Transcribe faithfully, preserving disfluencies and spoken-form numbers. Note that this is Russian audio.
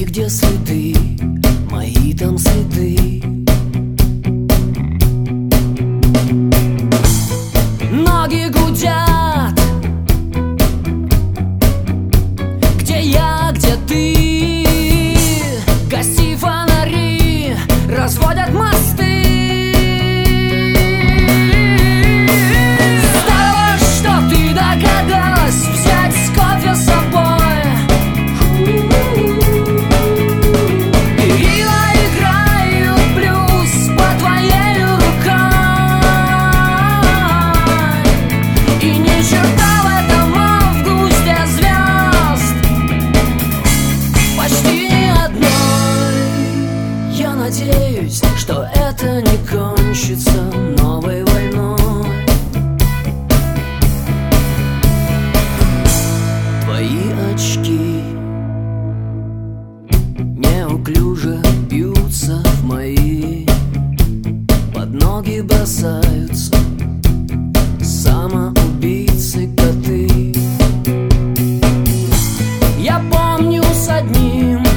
где следы, мои там следы. Ноги гудят, где я, где ты. Гаси фонари, разводят мосты. Здорово, что ты догадалась взять кофе с собой. Перила играют блюз под твоей рукой. И ни черта в этом, а в густе звезд почти ни одной. Я надеюсь, что это не кончится новой войной. Твои очки неуклюже бьются в мои, под ноги бросаются самоубийцы коты. Я помню с одним